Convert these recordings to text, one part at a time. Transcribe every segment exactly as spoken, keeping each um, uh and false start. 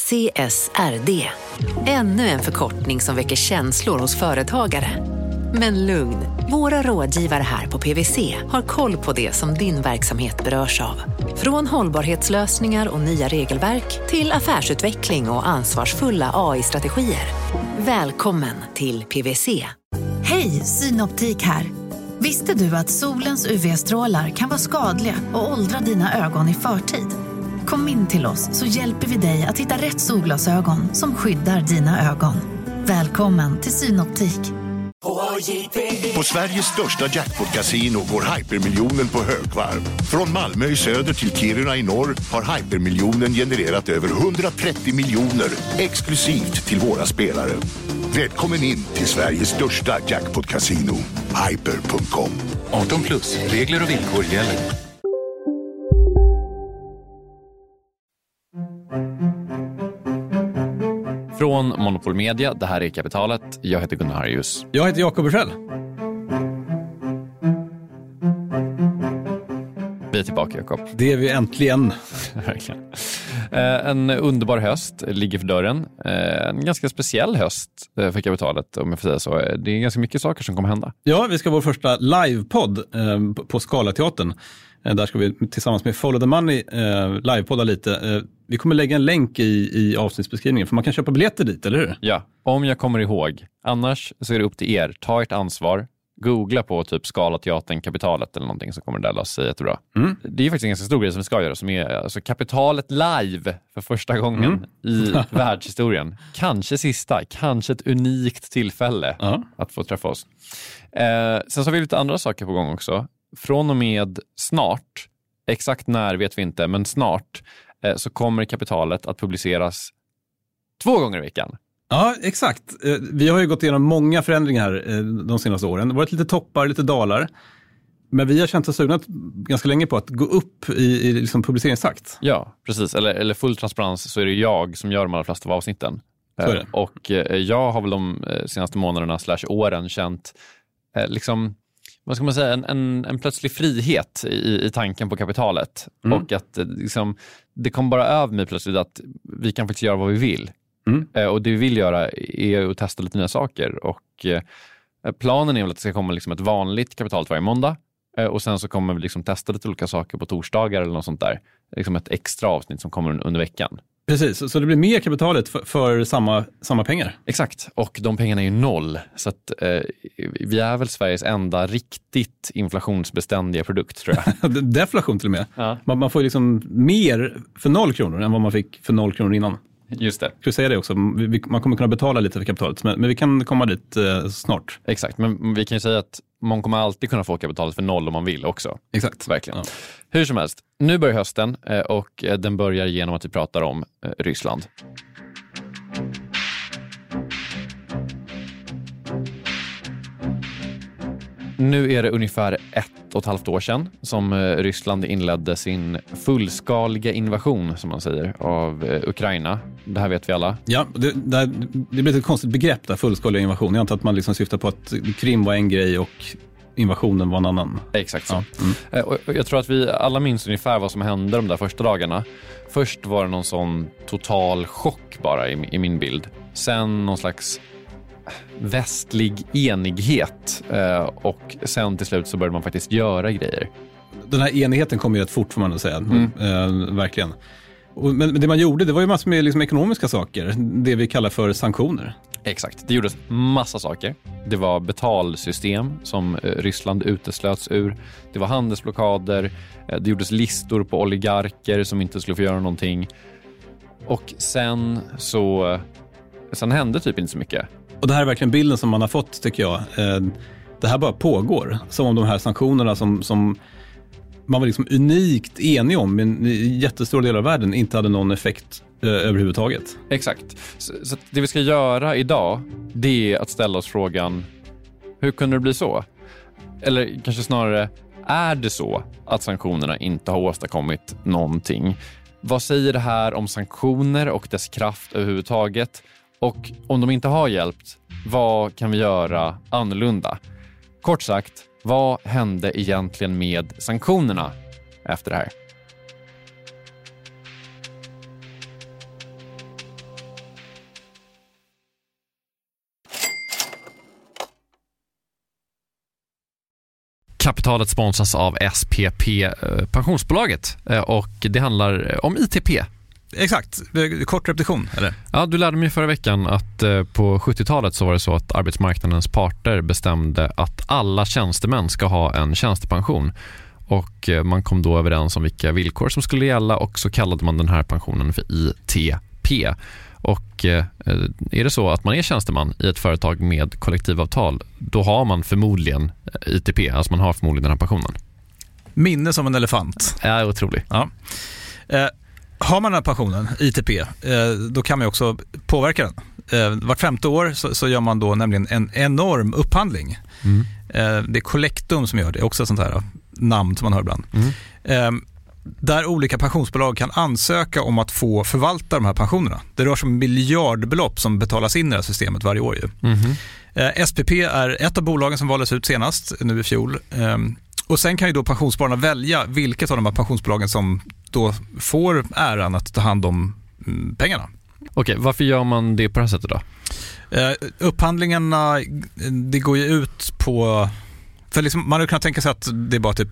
C S R D. Ännu en förkortning som väcker känslor hos företagare. Men lugn, våra rådgivare här på P W C har koll på det som din verksamhet berörs av. Från hållbarhetslösningar och nya regelverk till affärsutveckling och ansvarsfulla A I-strategier. Välkommen till P W C. Hej, Synoptik här. Visste du att solens U V-strålar kan vara skadliga och åldra dina ögon i förtid? Kom in till oss så hjälper vi dig att hitta rätt solglasögon som skyddar dina ögon. Välkommen till Synoptik. På Sveriges största jackpot-casino går hypermiljonen på högvarv. Från Malmö i söder till Kiruna i norr har hypermiljonen genererat över hundratrettio miljoner exklusivt till våra spelare. Välkommen in till Sveriges största jackpot-casino, hyper punkt com. arton plus, regler och villkor gäller. Från Monopol Media, det här är Kapitalet. Jag heter Gunnar Harjus. Jag heter Jakob Bursell. Vi är tillbaka, Jakob. Det är vi äntligen. Verkligen. En underbar höst ligger för dörren. En ganska speciell höst för Kapitalet, om jag får säga så. Det är ganska mycket saker som kommer hända. Ja, vi ska ha vår första livepodd på Scalateatern. Där ska vi tillsammans med Follow the Money livepodda lite. Vi kommer lägga en länk i, i avsnittsbeskrivningen, för man kan köpa biljetter dit, eller hur? Ja, om jag kommer ihåg. Annars så är det upp till er. Ta ert ansvar. Googla på typ Scalateatern Kapitalet eller någonting, så kommer det där lösa sig jättebra. Mm. Det är faktiskt en ganska stor grej som vi ska göra, som är alltså Kapitalet live för första gången mm. i världshistorien. Kanske sista, kanske ett unikt tillfälle uh-huh. att få träffa oss. Eh, sen så har vi lite andra saker på gång också. Från och med snart, exakt när vet vi inte, men snart eh, så kommer Kapitalet att publiceras två gånger i veckan. Ja, exakt. Vi har ju gått igenom många förändringar de senaste åren. Det har varit lite toppar, lite dalar. Men vi har känt oss sugna ganska länge på att gå upp i, i liksom publiceringstakt. Ja, precis. Eller, eller full transparens, så är det jag som gör de allra flesta av avsnitten. Så är det. Och jag har väl de senaste månaderna slash åren känt liksom, vad ska man säga, en, en, en plötslig frihet i, i tanken på kapitalet. Mm. Och att liksom, det kom bara över mig plötsligt att vi kan faktiskt göra vad vi vill. Mm. Eh, och det vi vill göra är att testa lite nya saker. Och eh, planen är väl att det ska komma liksom ett vanligt Kapitalet varje måndag. Eh, och sen så kommer vi liksom testa lite olika saker på torsdagar eller något sånt där. Liksom ett extra avsnitt som kommer under veckan. Precis, så det blir mer Kapitalet för, för samma, samma pengar. Exakt, och de pengarna är ju noll. Så att eh, vi är väl Sveriges enda riktigt inflationsbeständiga produkt, tror jag. Deflation till och med. Ja. Man, man får liksom mer för noll kronor än vad man fick för noll kronor innan. Just det. Ska vi säga det också? Vi, man kommer kunna betala lite för kapitalet, men, men vi kan komma dit eh, snart. Exakt, men vi kan ju säga att man kommer alltid kunna få kapitalet för noll om man vill också. Exakt. Verkligen. Ja. Hur som helst, nu börjar hösten eh, och eh, den börjar genom att vi pratar om eh, Ryssland. Nu är det ungefär ett och ett halvt år sedan som Ryssland inledde sin fullskaliga invasion, som man säger, av Ukraina. Det här vet vi alla. Ja, det, det, det blir ett konstigt begrepp där, fullskaliga invasion. Jag antar att man liksom syftar på att Krim var en grej och invasionen var en annan. Exakt så. Ja. Mm. Och jag tror att vi alla minns ungefär vad som hände de där första dagarna. Först var det någon sån total chock bara i, i min bild. Sen någon slags västlig enighet, och sen till slut så började man faktiskt göra grejer. Den här enigheten kom ju rätt fort, får man säga. Mm. Eh, verkligen. Och, men det man gjorde, det var ju massor med liksom ekonomiska saker. Det vi kallar för sanktioner. Exakt, det gjordes massa saker. Det var betalsystem som Ryssland uteslöts ur. Det var handelsblockader. Det gjordes listor på oligarker som inte skulle få göra någonting. Och sen så sen hände typ inte så mycket. Och det här är verkligen bilden som man har fått, tycker jag. Det här bara pågår. Som om de här sanktionerna som, som man var liksom unikt enig om i en jättestor del av världen inte hade någon effekt eh, överhuvudtaget. Exakt. Så, så det vi ska göra idag, det är att ställa oss frågan: hur kunde det bli så? Eller kanske snarare, är det så att sanktionerna inte har åstadkommit någonting? Vad säger det här om sanktioner och dess kraft överhuvudtaget? Och om de inte har hjälpt, vad kan vi göra annorlunda? Kort sagt, vad hände egentligen med sanktionerna efter det här? Kapitalet sponsras av S P P, pensionsbolaget, och det handlar om I T P. Exakt, kort repetition, eller? Ja, du lärde mig förra veckan att på sjuttiotalet så var det så att arbetsmarknadens parter bestämde att alla tjänstemän ska ha en tjänstepension. Och man kom då överens om vilka villkor som skulle gälla, och så kallade man den här pensionen för I T P. Och är det så att man är tjänsteman i ett företag med kollektivavtal, då har man förmodligen I T P, alltså man har förmodligen den här pensionen. Minne som en elefant. Ja, otroligt. Ja. Eh, har man den här pensionen, I T P, eh, då kan man också påverka den. Eh, vart femte år så, så gör man då nämligen en enorm upphandling. Mm. Eh, det är Collectum som gör det, också sånt här namn som man hör ibland. Mm. Eh, där olika pensionsbolag kan ansöka om att få förvalta de här pensionerna. Det rör sig om miljardbelopp som betalas in i det här systemet varje år. Ju. Mm-hmm. Eh, S P P är ett av bolagen som valdes ut senast, nu i fjol. Eh, och sen kan ju då pensionsspararna välja vilket av de här pensionsbolagen som då får äran att ta hand om mm, pengarna. Okej, varför gör man det på det här sättet då? Eh, upphandlingarna, det går ju ut på... För liksom, man hade kunnat tänka sig att det är bara typ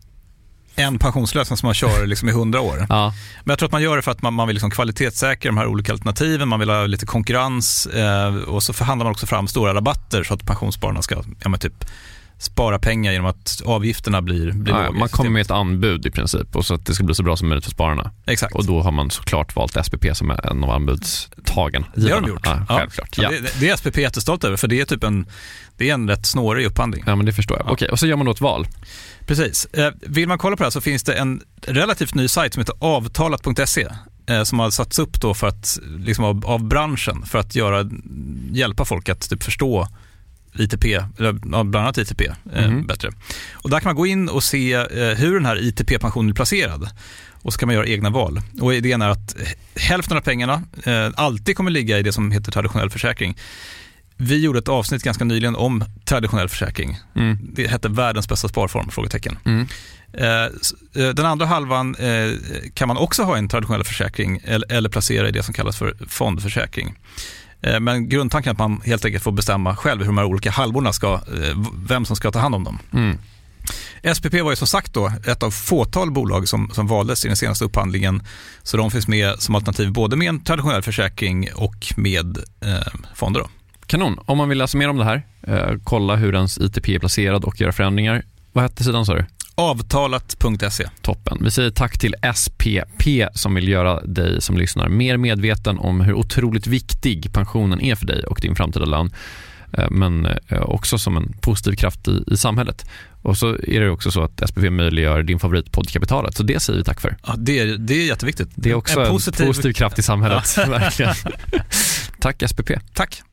en pensionslösning som man kör liksom i hundra år. Ja. Men jag tror att man gör det för att man, man vill liksom kvalitetssäkra de här olika alternativen, man vill ha lite konkurrens, eh, och så förhandlar man också fram stora rabatter så att pensionsspararna ska ja, men typ spara pengar genom att avgifterna blir, blir ja, man kommer med ett anbud i princip, och så att det ska bli så bra som möjligt för spararna. Exakt. Och då har man såklart valt S P P som är en av anbudstagen. Det har de gjort. Ja, självklart. Ja. Det, det är S P P jättestolt över, för det är typ en, det är en rätt snårig upphandling. Ja, men det förstår jag. Ja. Okej, och så gör man då ett val. Precis. Eh, vill man kolla på det här så finns det en relativt ny sajt som heter avtalat punkt se eh, som har satts upp då för att, liksom av, av branschen för att göra, hjälpa folk att typ förstå I T P, eller bland annat I T P eh, mm. bättre. Och där kan man gå in och se eh, hur den här I T P-pensionen är placerad. Och så kan man göra egna val. Och idén är att hälften av pengarna eh, alltid kommer ligga i det som heter traditionell försäkring. Vi gjorde ett avsnitt ganska nyligen om traditionell försäkring. Mm. Det hette världens bästa sparform, frågetecken. Mm. Eh, den andra halvan eh, kan man också ha en traditionell försäkring eller, eller placera i det som kallas för fondförsäkring. Eh, men grundtanken är att man helt enkelt får bestämma själv hur de här olika halvorna ska, eh, vem som ska ta hand om dem. Mm. S P P var ju som sagt då ett av fåtal bolag som, som valdes i den senaste upphandlingen, så de finns med som alternativ både med en traditionell försäkring och med eh, fonder då. Kanon. Om man vill läsa mer om det här, eh, kolla hur ens I T P är placerad och göra förändringar. Vad hette sidan, sa du? avtalat punkt se. Toppen. Vi säger tack till S P P som vill göra dig som lyssnar mer medveten om hur otroligt viktig pensionen är för dig och din framtida lön. Eh, men eh, också som en positiv kraft i, i samhället. Och så är det också så att S P P möjliggör din favoritpodd Kapitalet. Så det säger vi tack för. Ja, det är, det är jätteviktigt. Det är också en, en positiv... positiv kraft i samhället. Ja. Verkligen. Tack S P P. Tack.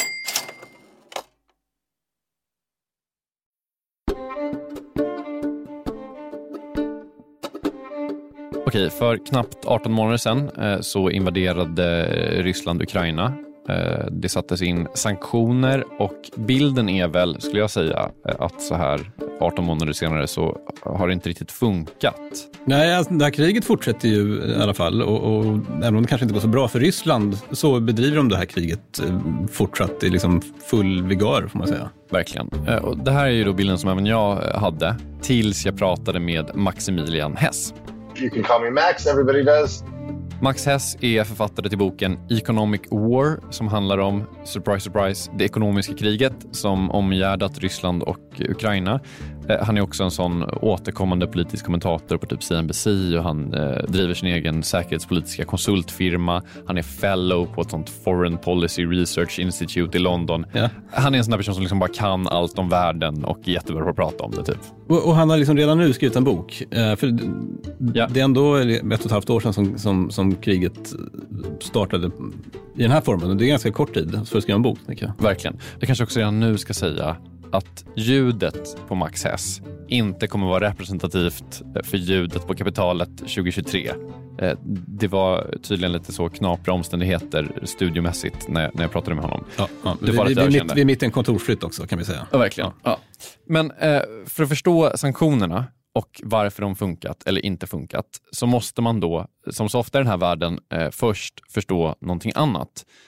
Okej, för knappt arton månader sedan eh, så invaderade Ryssland Ukraina. Eh, det sattes in sanktioner och bilden är väl, skulle jag säga, att så här arton månader senare så har det inte riktigt funkat. Nej, alltså, det här kriget fortsätter ju i alla fall och, och även om det kanske inte går så bra för Ryssland så bedriver de det här kriget eh, fortsatt i liksom full vigör, får man säga. Verkligen. Eh, och det här är ju då bilden som även jag hade tills jag pratade med Maximilian Hess. You can call me Max, everybody does. Max Hess är författare till boken Economic War som handlar om, surprise surprise, det ekonomiska kriget som omgärdat Ryssland och Ukraina. Han är också en sån återkommande politisk kommentator på typ C N B C och han eh, driver sin egen säkerhetspolitiska konsultfirma. Han är fellow på ett sånt Foreign Policy Research Institute i London. Ja. Han är en sån där person som liksom bara kan allt om världen och är jättebra på att prata om det typ. Och, och han har liksom redan nu skrivit en bok. Eh, för ja. Det är ändå ett och ett halvt år sedan som, som, som kriget startade i den här formen. Och det är ganska kort tid för att skriva en bok, tänker jag. Verkligen. Det kanske också redan nu ska säga att ljudet på Max Hess inte kommer vara representativt för ljudet på Kapitalet tjugohundratjugotre. Det var tydligen lite så knapra omständigheter studiomässigt när, när jag pratade med honom. Ja, ja. Det var vi, vi, mitt, vi är mitt i en kontorsflytt också, kan vi säga. Ja, verkligen. Ja. Ja. Men eh, för att förstå sanktionerna och varför de funkat eller inte funkat så måste man då, som så ofta i den här världen, eh, först förstå någonting annat.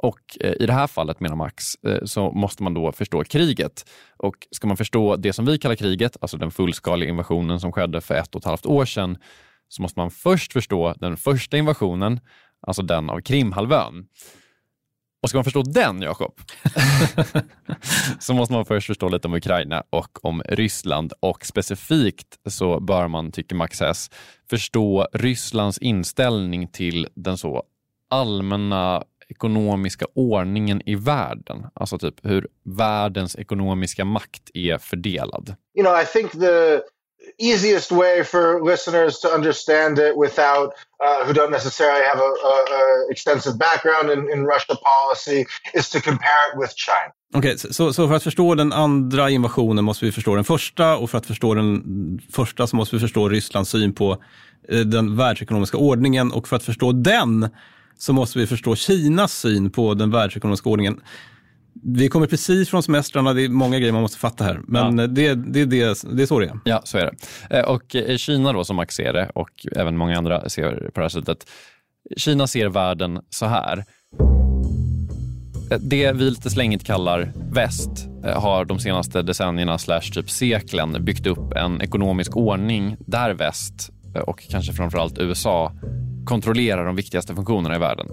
Och eh, i det här fallet, menar Max, eh, så måste man då förstå kriget. Och ska man förstå det som vi kallar kriget, alltså den fullskaliga invasionen som skedde för ett och ett halvt år sedan, så måste man först förstå den första invasionen, alltså den av Krimhalvön. Och ska man förstå den, Jakob, så måste man först förstå lite om Ukraina och om Ryssland. Och specifikt så bör man, tycker Max Hess, förstå Rysslands inställning till den så allmänna ekonomiska ordningen i världen. Alltså typ hur världens ekonomiska makt är fördelad. You know, I think the easiest way for listeners to understand it without uh, who don't necessarily have a, a, a extensive background in, in Russia policy is to compare it with China. Okej, okay, så, så för att förstå den andra invasionen måste vi förstå den första, och för att förstå den första så måste vi förstå Rysslands syn på eh, den världsekonomiska ordningen, och för att förstå den så måste vi förstå Kinas syn på den världsekonomiska ordningen. Vi kommer precis från semestrarna, det är många grejer man måste fatta här. Men ja. det, det, det, det är så det är. Ja, så är det. Och Kina då, som Max ser det, och även många andra ser på det här sättet. Kina ser världen så här. Det vi lite slängigt kallar väst har de senaste decennierna slash typ seklen byggt upp en ekonomisk ordning där väst, och kanske framförallt U S A, kontrollerar de viktigaste funktionerna i världen.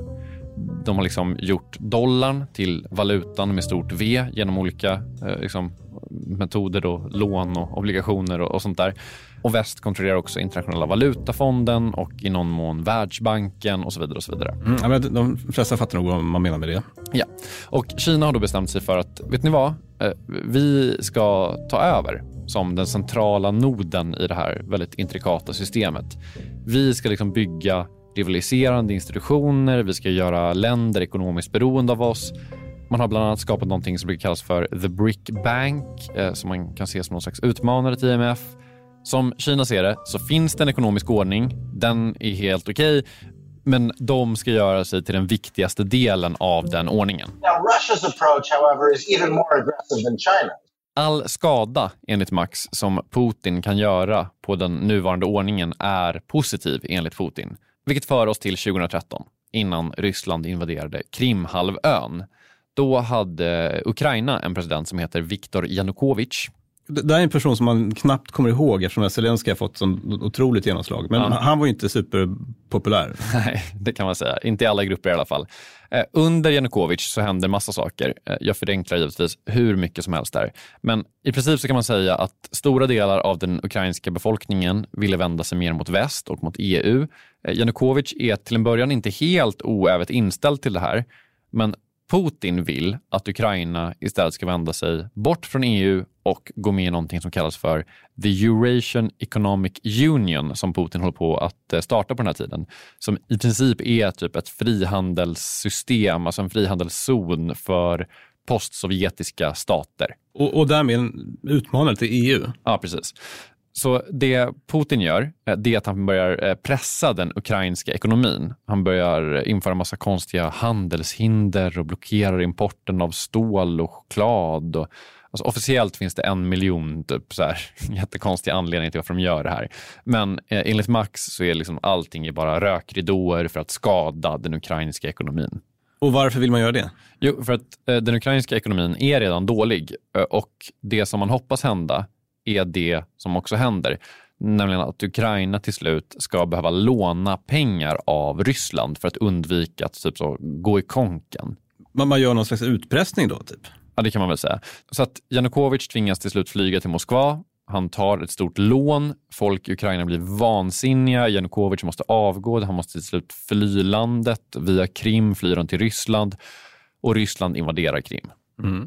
De har liksom gjort dollarn till valutan med stort V genom olika eh, liksom, metoder då, lån och obligationer och, och sånt där. Och väst kontrollerar också internationella valutafonden och i någon mån Världsbanken och så vidare och så vidare. Mm, ja, men de flesta fattar nog vad man menar med det. Ja, och Kina har då bestämt sig för att, vet ni vad, eh, vi ska ta över som den centrala noden i det här väldigt intrikata systemet. Vi ska liksom bygga rivaliserande institutioner, vi ska göra länder ekonomiskt beroende av oss. Man har bland annat skapat någonting som brukar kallas för The Brick Bank, eh, som man kan se som någon slags utmanare till I M F. Som Kina ser det så finns det en ekonomisk ordning, den är helt okej, okay, men de ska göra sig till den viktigaste delen av den ordningen. Now Russia's approach, however, is even more aggressive than China. All skada, enligt Max, som Putin kan göra på den nuvarande ordningen är positiv enligt Putin. Vilket för oss till tjugohundratretton, innan Ryssland invaderade Krimhalvön. Då hade Ukraina en president som heter Viktor Yanukovych. Det är en person som man knappt kommer ihåg eftersom Zelenskyj har fått sån otroligt genomslag. Men ja. Han var ju inte superpopulär. Nej, det kan man säga. Inte i alla grupper i alla fall. Eh, under Yanukovych så händer massa saker. Eh, jag förenklar givetvis hur mycket som helst där. Men i princip så kan man säga att stora delar av den ukrainska befolkningen ville vända sig mer mot väst och mot E U. Eh, Yanukovych är till en början inte helt oävet inställd till det här. Men Putin vill att Ukraina istället ska vända sig bort från E U och gå med i någonting som kallas för The Eurasian Economic Union, som Putin håller på att starta på den här tiden. Som i princip är typ ett frihandelssystem, alltså en frihandelszon för postsovjetiska stater. Och, och därmed en utmanare till E U. Ja, precis. Så det Putin gör, det är att han börjar pressa den ukrainska ekonomin. Han börjar införa massa konstiga handelshinder och blockerar importen av stål och choklad. Och, alltså officiellt finns det en miljon typ, så här, jättekonstiga anledningar till varför de gör det här. Men eh, enligt Max så är liksom allting är bara rökridåer för att skada den ukrainska ekonomin. Och varför vill man göra det? Jo, för att eh, den ukrainska ekonomin är redan dålig. Eh, och det som man hoppas hända är det som också händer. Nämligen att Ukraina till slut ska behöva låna pengar av Ryssland för att undvika att typ så, gå i konken. Men man gör någon slags utpressning då typ? Ja, det kan man väl säga. Så att Yanukovych tvingas till slut flyga till Moskva. Han tar ett stort lån. Folk i Ukraina blir vansinniga. Yanukovych måste avgå. Han måste till slut fly landet. Via Krim flyr han till Ryssland. Och Ryssland invaderar Krim. Mm.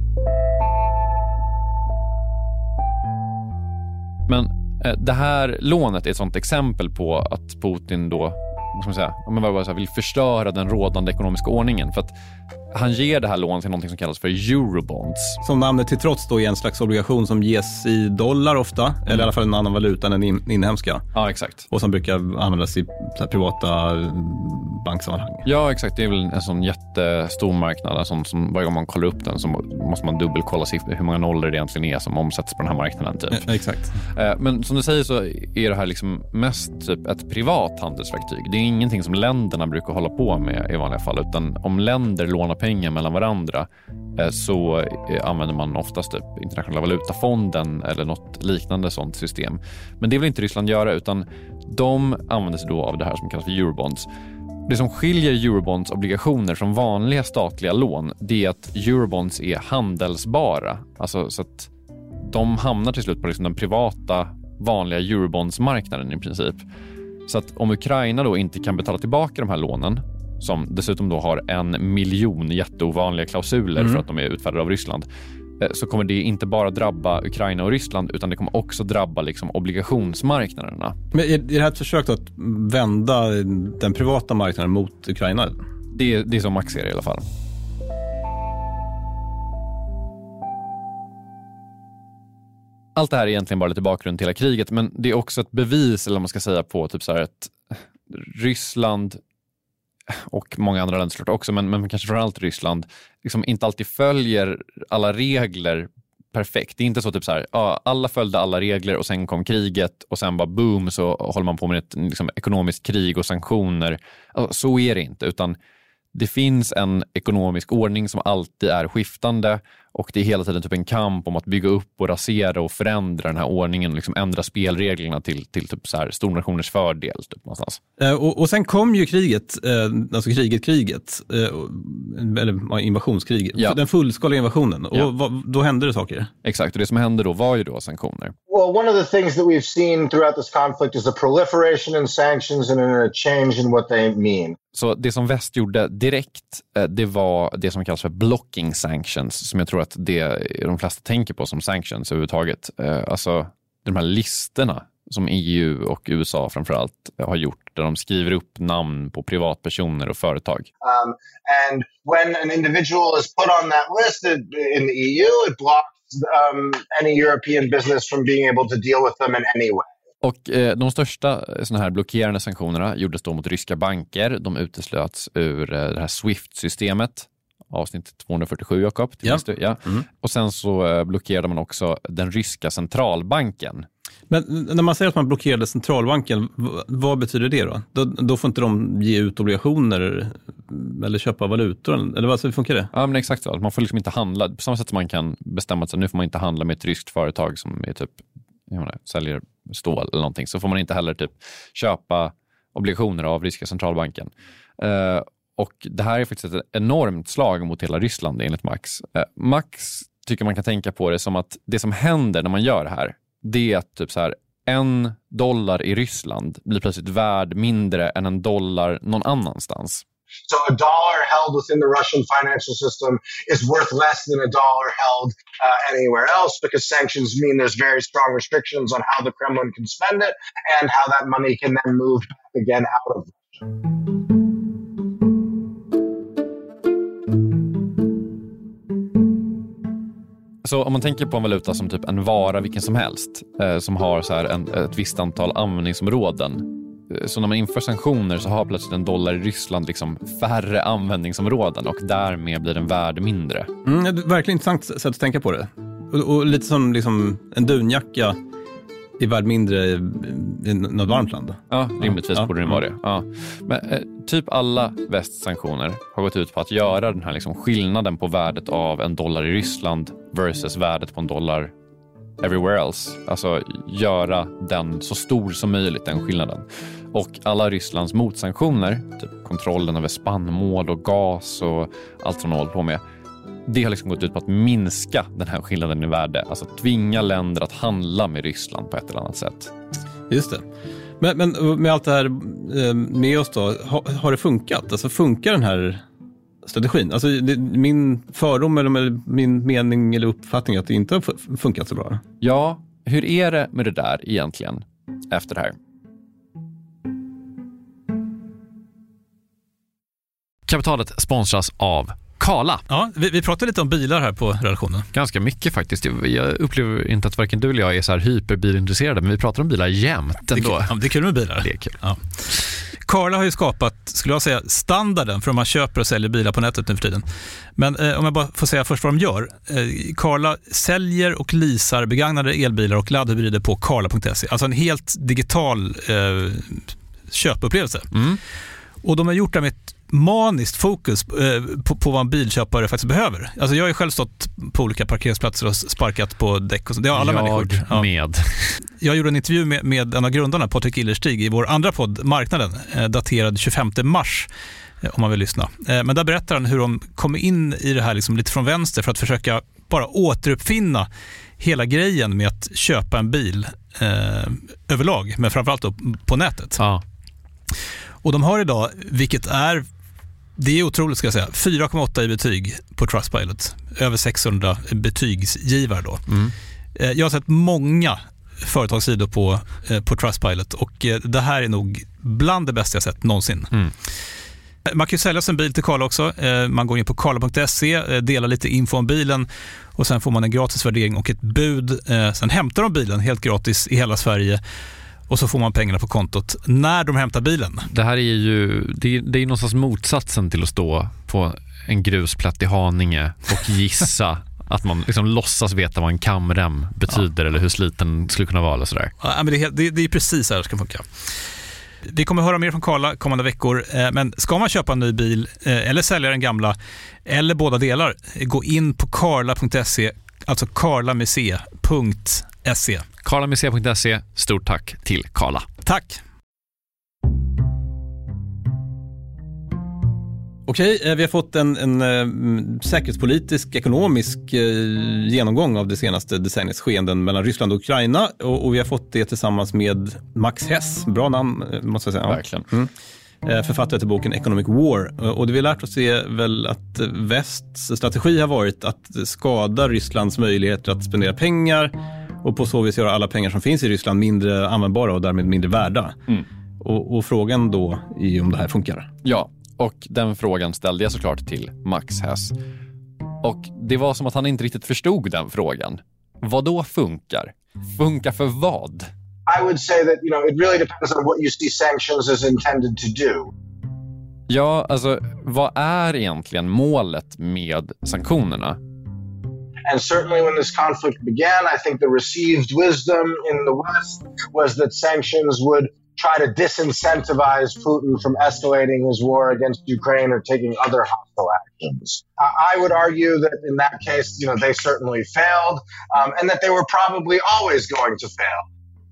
Men eh, det här lånet är ett sånt exempel på att Putin då, vad ska man säga, men bara så här, vill förstöra den rådande ekonomiska ordningen. För att Han ger det här lån till något som kallas för eurobonds. Som namnet till trots då är en slags obligation som ges i dollar ofta, mm. eller i alla fall en annan valuta än den in, inhemska. Ja, exakt. Och som brukar användas i privata banksammanhang. Ja, exakt. Det är väl en sån jättestor marknad. En sån som varje gång man kollar upp den så måste man dubbelkolla hur många nollor det egentligen är som omsätts på den här marknaden. Typ. Ja, exakt. Men som du säger så är det här liksom mest typ ett privat handelsverktyg. Det är ingenting som länderna brukar hålla på med i vanliga fall, utan om länder lånar pengar mellan varandra så använder man oftast typ internationella valutafonden eller något liknande sånt system. Men det vill inte Ryssland göra, utan de använder sig då av det här som kallas för eurobonds. Det som skiljer eurobonds obligationer från vanliga statliga lån, det är att eurobonds är handelsbara. Alltså så att de hamnar till slut på liksom den privata vanliga eurobondsmarknaden i princip. Så att om Ukraina då inte kan betala tillbaka de här lånen, som dessutom då har en miljon jätteovanliga klausuler mm. för att de är utfärdade av Ryssland, så kommer det inte bara drabba Ukraina och Ryssland, utan det kommer också drabba liksom obligationsmarknaderna. Men är det här ett försök att vända den privata marknaden mot Ukraina? Det är, det är som Max ser i alla fall. Allt det här är egentligen bara lite bakgrund till hela kriget, men det är också ett bevis, eller man ska säga, på typ så här att Ryssland och många andra länder såklart också, men, men kanske framförallt Ryssland liksom inte alltid följer alla regler perfekt. Det är inte så typ så här, ja, alla följde alla regler och sen kom kriget och sen bara boom så håller man på med ett liksom, ekonomiskt krig och sanktioner. Alltså, så är det inte, utan det finns en ekonomisk ordning som alltid är skiftande, och det är hela tiden typ en kamp om att bygga upp och rasera och förändra den här ordningen och liksom ändra spelreglerna till, till typ så här stornationers fördel typ någonstans. Eh, och, och sen kom ju kriget, eh, alltså kriget, kriget, eh, eller invasionskriget, ja. Den fullskaliga invasionen, och ja. vad, då hände det saker. Exakt, och det som hände då var ju då sanktioner. Well, one of the things that we've seen throughout this conflict is a proliferation in sanctions and a change in what they mean. Så det som väst gjorde direkt, det var det som kallas för blocking sanctions, som jag tror att det de flesta tänker på som sanctions överhuvudtaget. Alltså de här listorna som E U och U S A framförallt har gjort, där de skriver upp namn på privatpersoner och företag. Um, and when an individual is put on that list in the E U, it blocks um, any European business from being able to deal with them in any way. Och eh, de största såna här blockerande sanktionerna gjordes då mot ryska banker. De uteslöts ur eh, det här SWIFT-systemet. Avsnitt tvåhundrafyrtiosju, Jakob. Ja. ja. Mm. Och sen så eh, blockerade man också den ryska centralbanken. Men när man säger att man blockerade centralbanken, v- vad betyder det då? då? Då får inte de ge ut obligationer eller köpa valutor? Eller vad så funkar det? Ja, men exakt så. Man får liksom inte handla. På samma sätt som man kan bestämma sig, nu får man inte handla med ett ryskt företag som är typ, jag menar, säljer stål eller någonting, så får man inte heller typ köpa obligationer av ryska centralbanken. Uh, och det här är faktiskt ett enormt slag mot hela Ryssland enligt Max. Uh, Max tycker man kan tänka på det som att det som händer när man gör det här, det är att typ så här, en dollar i Ryssland blir plötsligt värd mindre än en dollar någon annanstans. So a dollar held within the Russian financial system is worth less than a dollar held uh, anywhere else, because sanctions mean there's very strong restrictions on how the Kremlin can spend it and how that money can then move back again out of Russia. Så om man tänker på en valuta som typ en vara vilken som helst, eh, som har så här en, ett visst antal användningsområden. Så när man inför sanktioner så har plötsligt en dollar i Ryssland liksom färre användningsområden, och därmed blir den värd mindre. Mm, det är verkligen intressant sätt att tänka på det. Och, och lite som liksom en dunjacka är värd mindre i, i något varmt land. Ja, rimligtvis ja, borde ja, det vara det. Ja. Men eh, typ alla västsanktioner har gått ut på att göra den här liksom skillnaden på värdet av en dollar i Ryssland versus värdet på en dollar everywhere else. Alltså göra den så stor som möjligt, den skillnaden. Och alla Rysslands motsanktioner, typ kontrollen över spannmål och gas och allt som de håller på med, det har liksom gått ut på att minska den här skillnaden i värde. Alltså tvinga länder att handla med Ryssland på ett eller annat sätt. Just det. Men, men med allt det här med oss då, har, har det funkat? Alltså funkar den här strategin? Alltså det, min fördom eller min mening eller uppfattning är att det inte har funkat så bra. Ja, hur är det med det där egentligen efter det här? Kapitalet sponsras av Karla. Ja, vi, vi pratar lite om bilar här på relationen. Ganska mycket faktiskt. Jag upplever inte att varken du eller jag är så här hyperbilintresserade, men vi pratar om bilar jämt ändå. Det är, ja, det är kul med bilar. Det är kul. Ja. Karla har ju skapat, skulle jag säga, standarden för om man köper och säljer bilar på nätet nu för tiden. Men eh, om jag bara får säga först vad de gör. Eh, Karla säljer och leasar begagnade elbilar och laddhybrider på karla punkt se. Alltså en helt digital eh, köpupplevelse. Mm. Och de har gjort det med ett maniskt fokus eh, på, på vad en bilköpare faktiskt behöver. Alltså jag har ju själv stått på olika parkeringsplatser och sparkat på däck och så. Det har alla jag människor. Ja. med. Jag gjorde en intervju med, med en av grundarna, Patrik Illerstig, i vår andra podd, Marknaden, eh, daterad tjugofemte mars, eh, om man vill lyssna. Eh, men där berättar han hur de kom in i det här liksom lite från vänster för att försöka bara återuppfinna hela grejen med att köpa en bil eh, överlag, men framförallt då på nätet. Ja. Och de har idag, vilket är, det är otroligt ska jag säga, fyra komma åtta i betyg på Trustpilot. Över sexhundra betygsgivare då. Mm. Jag har sett många företagssidor på, på Trustpilot och det här är nog bland det bästa jag sett någonsin. Mm. Man kan ju sälja sin bil till Karla också. Man går in på karla punkt se, delar lite info om bilen och sen får man en gratis värdering och ett bud. Sen hämtar de bilen helt gratis i hela Sverige. Och så får man pengarna på kontot när de hämtar bilen. Det här är ju det är, det är någonstans motsatsen till att stå på en grusplätt i Haninge och gissa att man liksom låtsas veta vad en kamrem betyder, ja, eller hur sliten skulle kunna vara eller sådär. Ja, men det, är, det, det är precis så här det ska funka. Vi kommer höra mer från Karla kommande veckor, men ska man köpa en ny bil eller sälja den gamla eller båda delar, gå in på karla punkt se, alltså karla med c punkt se. karla med c punkt se. Stort tack till Karla. Tack. Okej, vi har fått en, en, en säkerhetspolitisk, ekonomisk eh, genomgång av det senaste decenniets skeenden mellan Ryssland och Ukraina och, och vi har fått det tillsammans med Max Hess, bra namn måste jag säga. Ja. Verkligen. Mm. Författare till boken Economic War. Och det vi lärt oss är väl att västs strategi har varit att skada Rysslands möjligheter att spendera pengar och på så vis göra alla pengar som finns i Ryssland mindre användbara och därmed mindre värda. Mm. Och, och frågan då är om det här funkar. Ja, och den frågan ställde jag såklart till Max Hess. Och det var som att han inte riktigt förstod den frågan. Vad då funkar? Funkar för vad? I would say that, you know, it really depends on what you see sanctions as intended to do. Ja, alltså vad är egentligen målet med sanktionerna? And certainly when this conflict began, I think the received wisdom in the West was that sanctions would try to disincentivize Putin from escalating his war against Ukraine or taking other hostile actions. Uh, I would argue that in that case, you know, they certainly failed, um, and that they were probably always going to fail.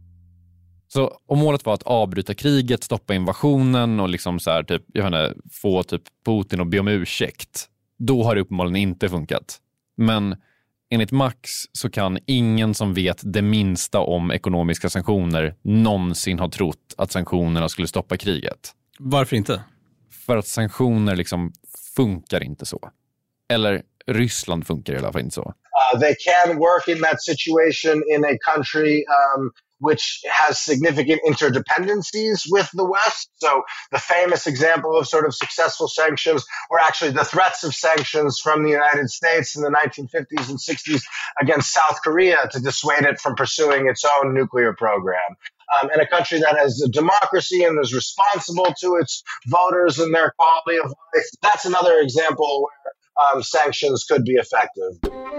Så om målet var att avbryta kriget, stoppa invasionen och liksom så här, typ, jag vet inte, få typ Putin att be om ursäkt, då har det uppenbarligen inte funkat. Men enligt Max så kan ingen som vet det minsta om ekonomiska sanktioner någonsin ha trott att sanktionerna skulle stoppa kriget. Varför inte? För att sanktioner liksom funkar inte så. Eller Ryssland funkar i alla fall inte så. Uh, they can work in that situation in a country um, which has significant interdependencies with the West. So the famous example of sort of successful sanctions were actually the threats of sanctions from the United States in the nineteen fifties and sixties against South Korea to dissuade it from pursuing its own nuclear program. Um, and a country that has a democracy and is responsible to its voters and their quality of life, that's another example where um, sanctions could be effective.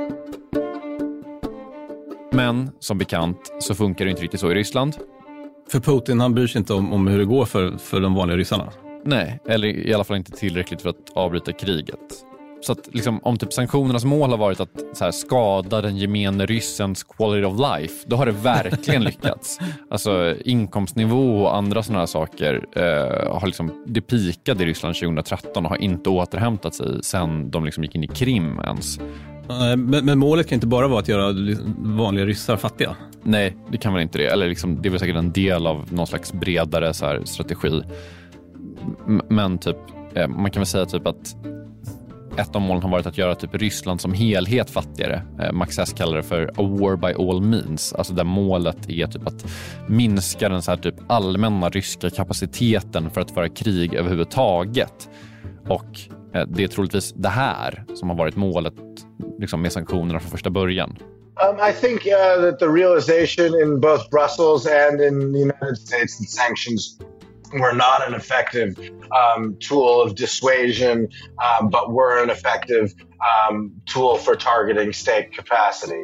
Men som bekant så funkar det inte riktigt så i Ryssland. För Putin, han bryr sig inte om, om hur det går för, för de vanliga ryssarna. Nej, eller i alla fall inte tillräckligt för att avbryta kriget. Så att liksom, om typ sanktionernas mål har varit att så här, skada den gemene ryssens quality of life, då har det verkligen lyckats. Alltså inkomstnivå och andra sådana här saker eh, har liksom, det pikade i Ryssland tjugohundratretton och har inte återhämtat sig sen de liksom gick in i Krim ens. Men, men målet kan inte bara vara att göra vanliga ryssar fattiga. Nej, det kan väl inte det. Eller liksom, det är väl säkert en del av någon slags bredare så här, strategi. Men typ, man kan väl säga typ att ett av målen har varit att göra typ Ryssland som helhet fattigare. Max Hess kallar det för a war by all means. Alltså där målet är typ att minska den så här typ allmänna ryska kapaciteten för att föra krig överhuvudtaget. Och Det är troligtvis det här som har varit målet liksom, med sanktionerna från första början. Um, I think uh, that the realization in both Brussels and in the United States that sanctions were not an effective um, tool of dissuasion, um, but were an effective um, tool for targeting state capacity.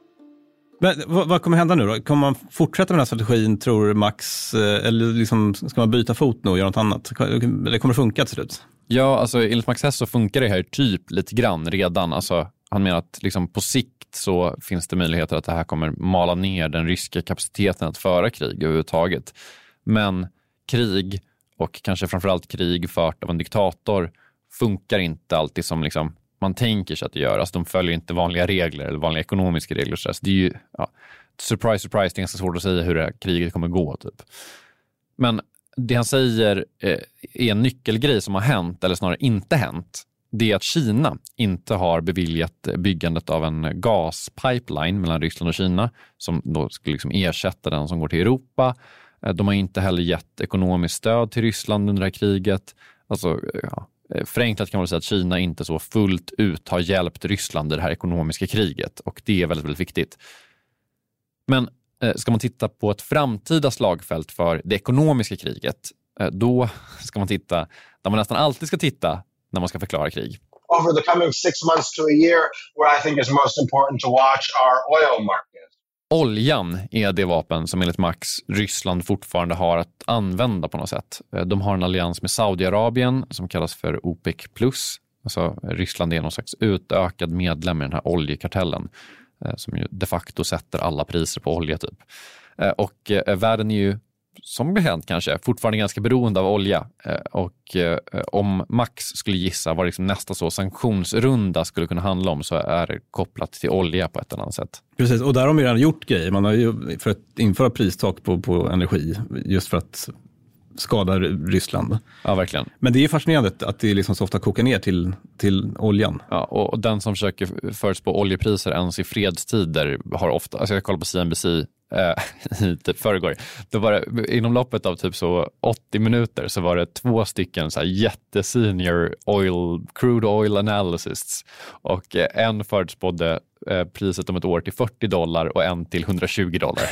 Men vad, vad kommer hända nu då? Kommer man fortsätta med den här strategin, tror Max, eller liksom, ska man byta fot nu och göra något annat? Det kommer funka till slut? Ja, alltså enligt Max Hess så funkar det här typ lite grann redan. Alltså, han menar att liksom, på sikt så finns det möjligheter att det här kommer mala ner den ryska kapaciteten att föra krig överhuvudtaget. Men krig och kanske framförallt krig fört av en diktator funkar inte alltid som liksom man tänker sig att det gör. Alltså de följer inte vanliga regler eller vanliga ekonomiska regler. Så det är ju, ja, surprise, surprise, det är ganska svårt att säga hur det här kriget kommer gå typ. Men det han säger eh, är en nyckelgrej som har hänt, eller snarare inte hänt. Det är att Kina inte har beviljat byggandet av en gaspipeline mellan Ryssland och Kina som då skulle liksom ersätta den som går till Europa. De har inte heller gett ekonomiskt stöd till Ryssland under det här kriget. Alltså, ja, förenklat kan man säga att Kina inte så fullt ut har hjälpt Ryssland i det här ekonomiska kriget. Och det är väldigt, väldigt viktigt. Men eh, ska man titta på ett framtida slagfält för det ekonomiska kriget, eh, då ska man titta där man nästan alltid ska titta när man ska förklara krig. Over the coming six months to a year, where I think is most important to watch are oil markets. Oljan är det vapen som enligt Max Ryssland fortfarande har att använda på något sätt. De har en allians med Saudiarabien som kallas för OPEC plus. Alltså Ryssland är någon slags utökad medlem i den här oljekartellen som ju de facto sätter alla priser på olja typ. Och världen är ju som bekant kanske fortfarande ganska beroende av olja. Och om Max skulle gissa vad liksom nästa så sanktionsrunda skulle kunna handla om, så är det kopplat till olja på ett eller annat sätt. Precis, och där har man ju redan gjort grejer. Man har ju för att införa pristak på, på energi just för att skada Ryssland. Ja, verkligen. Men det är ju fascinerande att det liksom så ofta kokar ner till, till oljan. Ja, och den som försöker förutspå oljepriser ens i fredstider har ofta, alltså jag kollar på C N B C eh, i typ förrgår, då var det, inom loppet av typ så åttio minuter så var det två stycken så här jättesenior oil, crude oil analysts, och eh, en förutspådde eh, priset om ett år till fyrtio dollar och en till hundratjugo dollar.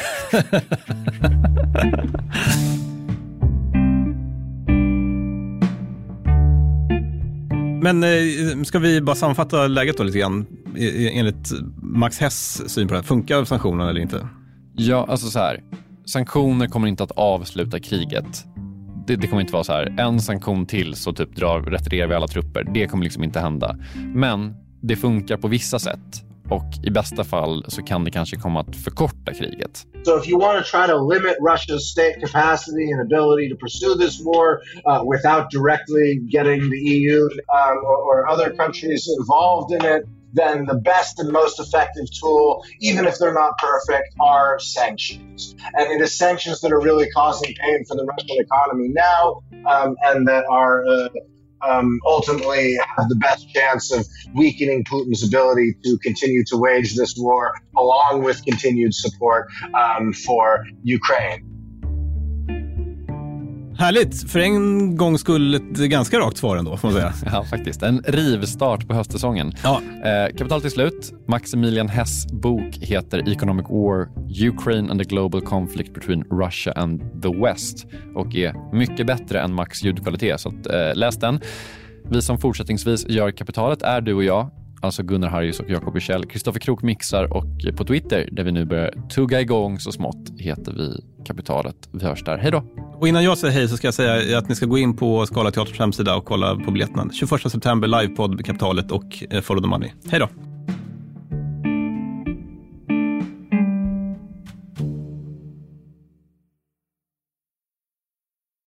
Men eh, ska vi bara sammanfatta läget då lite grann enligt Max Hess syn på det här? Funkar sanktionerna eller inte? Ja, alltså så här. Sanktioner kommer inte att avsluta kriget. Det, det kommer inte vara så här. En sanktion till så typ drar, retirerar vi alla trupper. Det kommer liksom inte hända. Men det funkar på vissa sätt. Och i bästa fall så kan det kanske komma att förkorta kriget. So if you want to try to limit Russia's state capacity and ability to pursue this war uh, without directly getting the E U um, or, or other countries involved in it, then the best and most effective tool, even if they're not perfect, are sanctions. And it is sanctions that are really causing pain for the Russian economy now, um, and that are uh, um, ultimately have the best chance of weakening Putin's ability to continue to wage this war, along with continued support um, for Ukraine. Härligt, för en gång skulle ett ganska rakt svar ändå, får man säga. Ja, faktiskt. En rivstart på höstsäsongen. Ja. Eh, kapital till slut. Maximilian Hess bok heter Economic War, Ukraine and the Global Conflict Between Russia and the West och är mycket bättre än Max ljudkvalitet, så att, eh, läs den. Vi som fortsättningsvis gör Kapitalet är du och jag, alltså Gunnar Harjus och Jakob Bursell. Kristoffer Krook mixar, och på Twitter, där vi nu börjar tugga igång så smått, heter vi Kapitalet. Vi hörs där. Hej då! Och innan jag säger hej så ska jag säga att ni ska gå in på Skala Teaters hemsida och kolla på biljetterna. tjugoförsta september, livepodd Kapitalet och Follow the Money. Hej då!